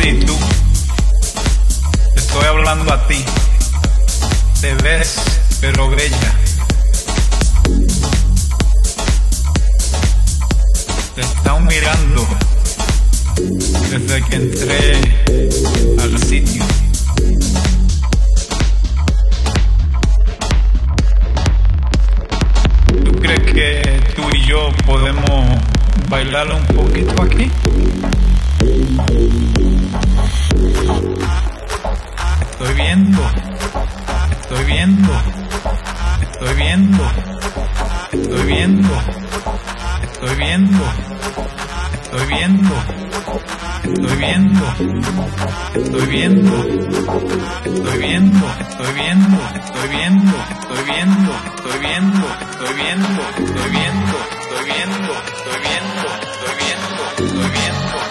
Sí, tú, te estoy hablando a ti. Te ves, pero bella. Te están mirando desde que entré al sitio. ¿Tú crees que tú y yo podemos bailar un poquito aquí? Estoy viendo, estoy viendo, estoy viendo, estoy viendo, estoy viendo, estoy viendo, estoy viendo, estoy viendo, estoy viendo, estoy viendo, estoy viendo, estoy viendo, estoy viendo, estoy viendo, estoy viendo, estoy viendo, estoy viendo, estoy viendo, estoy viendo.